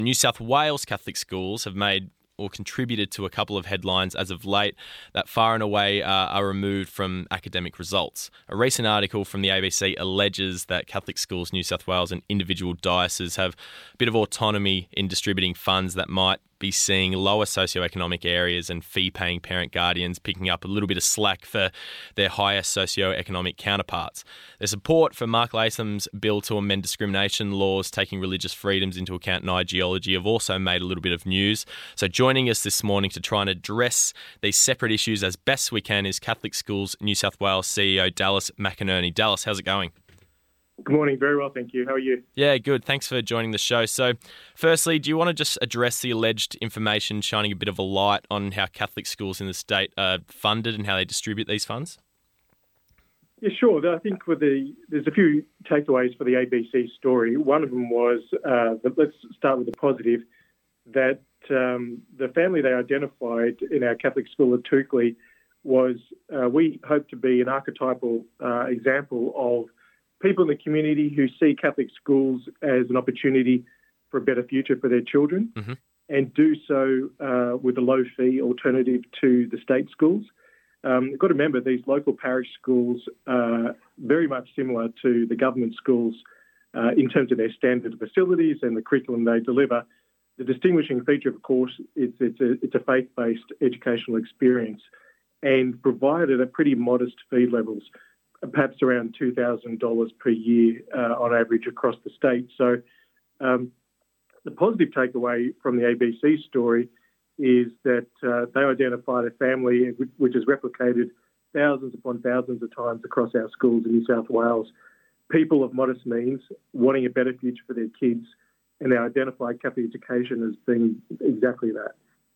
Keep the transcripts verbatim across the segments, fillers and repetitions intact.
New South Wales Catholic schools have made or contributed to a couple of headlines as of late that far and away uh, are removed from academic results. A recent article from the A B C alleges that Catholic schools, New South Wales and individual dioceses have a bit of autonomy in distributing funds that might be seeing lower socioeconomic areas and fee-paying parent guardians picking up a little bit of slack for their higher socioeconomic counterparts. Their support for Mark Latham's bill to amend discrimination laws, taking religious freedoms into account in ideology, have also made a little bit of news. So joining us this morning to try and address these separate issues as best we can is Catholic Schools New South Wales C E O Dallas McInerney. Dallas, how's it going? Good morning. Very well, thank you. How are you? Yeah, good. Thanks for joining the show. So, firstly, do you want to just address the alleged information shining a bit of a light on how Catholic schools in the state are funded and how they distribute these funds? Yeah, sure. I think with the there's a few takeaways for the A B C story. One of them was, uh, that, let's start with the positive, that um, the family they identified in our Catholic school at Toukley was, uh, we hope to be an archetypal uh, example of people in the community who see Catholic schools as an opportunity for a better future for their children, mm-hmm. and do so uh, with a low-fee alternative to the state schools. Um, you've got to remember, these local parish schools are very much similar to the government schools uh, in terms of their standard facilities and the curriculum they deliver. The distinguishing feature, of course, is it's a, it's a faith-based educational experience and provided at pretty modest fee levels, perhaps around two thousand dollars per year uh, on average across the state. So um, the positive takeaway from the A B C story is that uh, they identified a family which is replicated thousands upon thousands of times across our schools in New South Wales, people of modest means wanting a better future for their kids, and they identified Catholic education as being exactly that.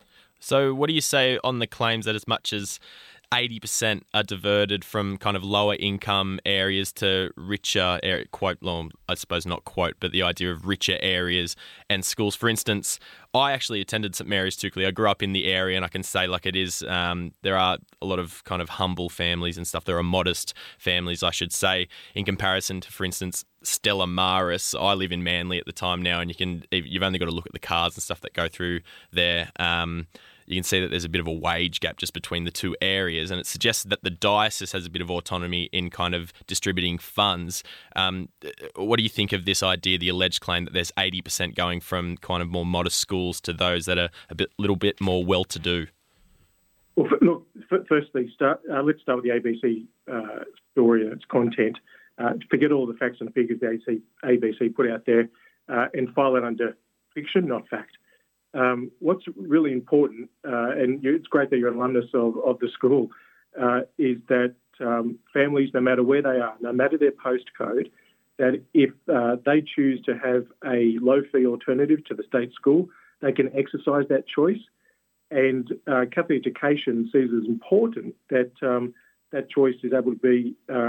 So what do you say on the claims that as much as eighty percent are diverted from kind of lower income areas to richer, area, quote, well, I suppose not quote, but the idea of richer areas and schools? For instance, I actually attended St Mary's Toukley. I grew up in the area, and I can say like it is, um, there are a lot of kind of humble families and stuff. There are modest families, I should say, in comparison to, for instance, Stella Maris. I live in Manly at the time now, and you can, you've only got to look at the cars and stuff that go through there. Um, you can see that there's a bit of a wage gap just between the two areas, and it suggests that the diocese has a bit of autonomy in kind of distributing funds. Um, what do you think of this idea, the alleged claim that there's eighty percent going from kind of more modest schools to those that are a bit, little bit more well-to-do? Well, look, firstly, start, uh, let's start with the A B C uh, story and its content. Uh, forget all the facts and figures the A B C put out there uh, and file it under fiction, not fact. Um, what's really important, uh, and you, it's great that you're an alumnus of, of the school, uh, is that um, families, no matter where they are, no matter their postcode, that if uh, they choose to have a low-fee alternative to the state school, they can exercise that choice. And uh, Catholic education sees it as important that um, that choice is able to be uh,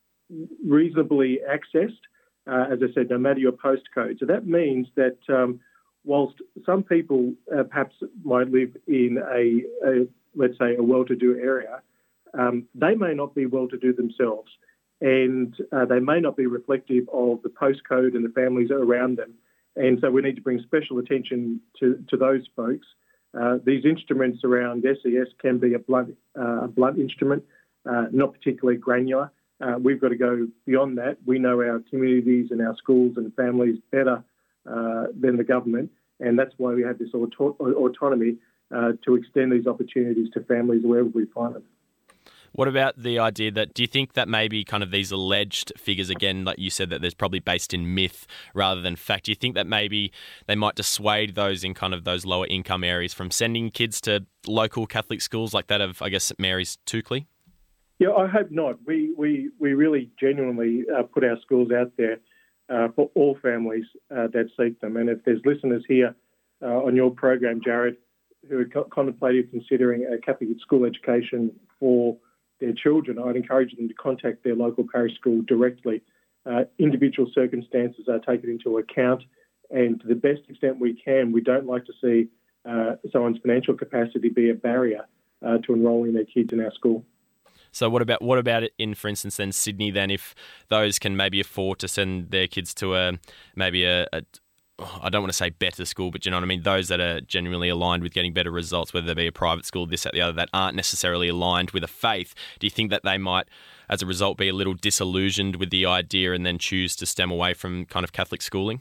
reasonably accessed, uh, as I said, no matter your postcode. So that means that um, whilst some people uh, perhaps might live in a, a, let's say, a well-to-do area, um, they may not be well-to-do themselves, and uh, they may not be reflective of the postcode and the families around them. And so we need to bring special attention to, to those folks. Uh, these instruments around S E S can be a blunt, uh, a blunt instrument, uh, not particularly granular. Uh, we've got to go beyond that. We know our communities and our schools and families better uh, than the government, and that's why we have this auto- autonomy uh, to extend these opportunities to families wherever we find them. What about the idea that, do you think that maybe kind of these alleged figures, again, like you said, that there's probably based in myth rather than fact, do you think that maybe they might dissuade those in kind of those lower income areas from sending kids to local Catholic schools like that of, I guess, St Mary's Toukley? Yeah, I hope not. We we, we really genuinely uh, put our schools out there uh, for all families uh, that seek them. And if there's listeners here uh, on your program, Jared, who are co- contemplating considering a Catholic school education for their children, I'd encourage them to contact their local parish school directly. Uh, individual circumstances are taken into account, and to the best extent we can, we don't like to see uh, someone's financial capacity be a barrier uh, to enrolling their kids in our school. So what about what about it in, for instance, then Sydney? Then, if those can maybe afford to send their kids to a maybe a, a I don't want to say better school, but you know what I mean? Those that are genuinely aligned with getting better results, whether they be a private school, this, that, the other, that aren't necessarily aligned with a faith, do you think that they might, as a result, be a little disillusioned with the idea and then choose to stem away from kind of Catholic schooling?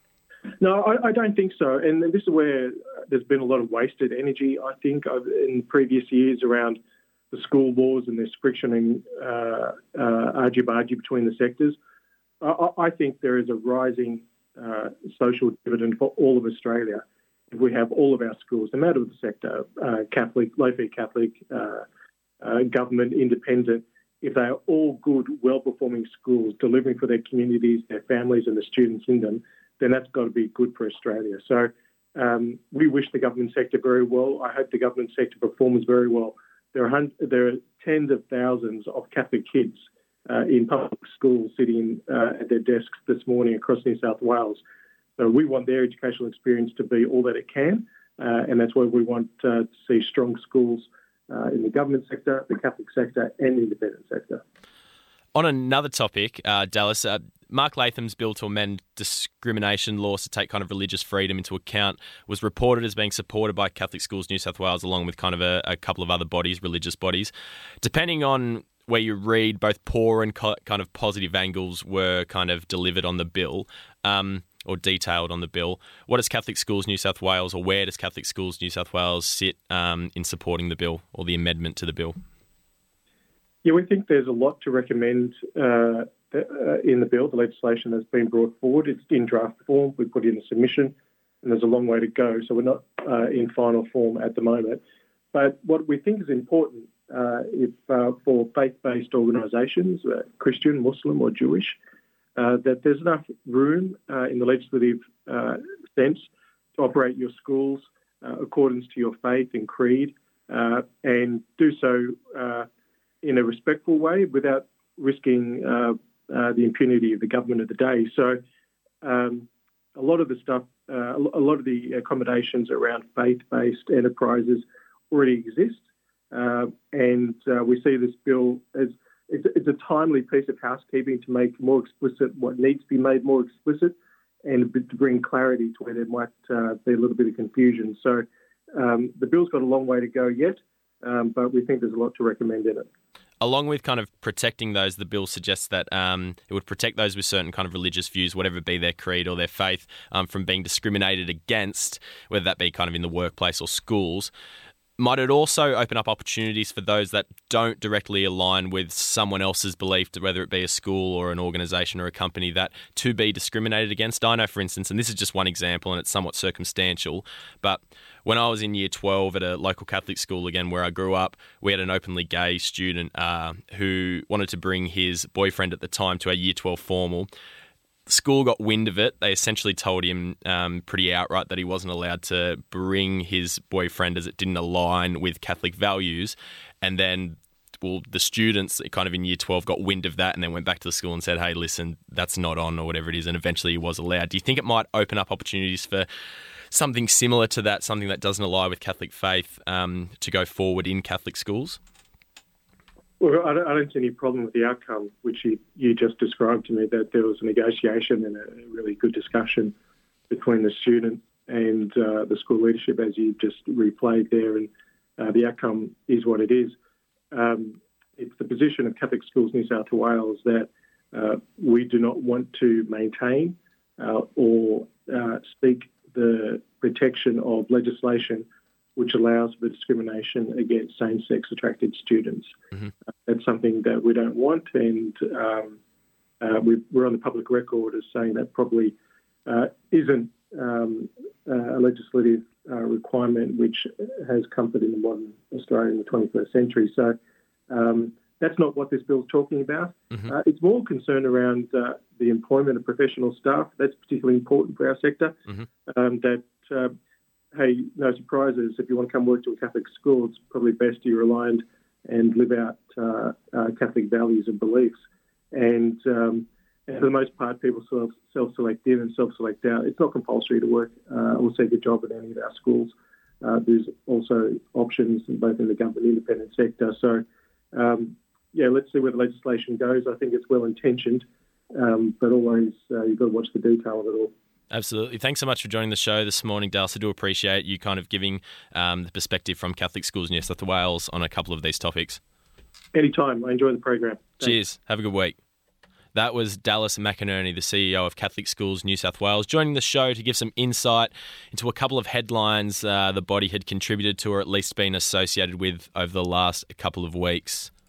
No, I, I don't think so. And this is where there's been a lot of wasted energy, I think, in previous years around the school wars and this friction and uh, uh, argy-bargy between the sectors. I, I think there is a rising uh, social dividend for all of Australia if we have all of our schools, no matter the sector, uh, Catholic, low-fee Catholic, uh, uh, government, independent, if they are all good, well-performing schools delivering for their communities, their families and the students in them, then that's got to be good for Australia. So um, we wish the government sector very well. I hope the government sector performs very well. There are, hun- there are tens of thousands of Catholic kids uh, in public schools sitting uh, at their desks this morning across New South Wales. So we want their educational experience to be all that it can, uh, and that's why we want uh, to see strong schools uh, in the government sector, the Catholic sector and the independent sector. On another topic, uh, Dallas, uh, Mark Latham's bill to amend discrimination laws to take kind of religious freedom into account was reported as being supported by Catholic Schools New South Wales, along with kind of a, a couple of other bodies, religious bodies. Depending on where you read, both poor and co- kind of positive angles were kind of delivered on the bill, um, or detailed on the bill. What does Catholic Schools New South Wales, or where does Catholic Schools New South Wales sit um, in supporting the bill or the amendment to the bill? Yeah, we think there's a lot to recommend uh, in the bill, the legislation that's been brought forward. It's in draft form. We put in a submission, and there's a long way to go. So we're not uh, in final form at the moment. But what we think is important uh, if uh, for faith-based organisations, uh, Christian, Muslim or Jewish, uh, that there's enough room uh, in the legislative uh, sense to operate your schools uh, accordance to your faith and creed, uh, and do so uh, in a respectful way without risking uh, uh, the impunity of the government of the day. So um, a lot of the stuff, uh, a lot of the accommodations around faith-based enterprises already exist. Uh, and uh, we see this bill as it's, it's a timely piece of housekeeping to make more explicit what needs to be made more explicit and to bring clarity to where there might uh, be a little bit of confusion. So um, the bill's got a long way to go yet, um, but we think there's a lot to recommend in it. Along with kind of protecting those, the bill suggests that um, it would protect those with certain kind of religious views, whatever be their creed or their faith, um, from being discriminated against, whether that be kind of in the workplace or schools. Might it also open up opportunities for those that don't directly align with someone else's belief, whether it be a school or an organisation or a company, that to be discriminated against? I know, for instance, and this is just one example and it's somewhat circumstantial, but when I was in year twelve at a local Catholic school, again, where I grew up, we had an openly gay student uh, who wanted to bring his boyfriend at the time to our year twelve formal. The school got wind of it. They essentially told him um, pretty outright that he wasn't allowed to bring his boyfriend as it didn't align with Catholic values. And then, well, the students kind of in year twelve got wind of that and then went back to the school and said, hey, listen, that's not on or whatever it is. And eventually he was allowed. Do you think it might open up opportunities for something similar to that, something that doesn't align with Catholic faith, um, to go forward in Catholic schools? Well, I don't, I don't see any problem with the outcome, which you, you just described to me, that there was a negotiation and a really good discussion between the student and uh, the school leadership, as you just replayed there, and uh, the outcome is what it is. Um, it's the position of Catholic Schools New South Wales that uh, we do not want to maintain uh, or uh, seek the protection of legislation which allows for discrimination against same-sex attracted students. Mm-hmm. Uh, that's something that we don't want, and um, uh, we, we're on the public record as saying that probably uh, isn't um, uh, a legislative uh, requirement which has comfort in the modern Australia in the twenty-first century. So um, that's not what this bill's talking about. Mm-hmm. Uh, it's more concerned around uh, the employment of professional staff. That's particularly important for our sector, mm-hmm. um, that uh, hey, no surprises, if you want to come work to a Catholic school, it's probably best you're aligned and live out uh, uh, Catholic values and beliefs. And, um, and for the most part, people self, self-select in and self-select out. It's not compulsory to work uh, or seek a job at any of our schools. Uh, there's also options in both in the government and independent sector. So, um, yeah, let's see where the legislation goes. I think it's well-intentioned, um, but always uh, you've got to watch the detail of it all. Absolutely. Thanks so much for joining the show this morning, Dallas. I do appreciate you kind of giving um, the perspective from Catholic Schools New South Wales on a couple of these topics. Anytime. I enjoy the program. Thanks. Cheers. Have a good week. That was Dallas McInerney, the C E O of Catholic Schools New South Wales, joining the show to give some insight into a couple of headlines uh, the body had contributed to, or at least been associated with, over the last couple of weeks.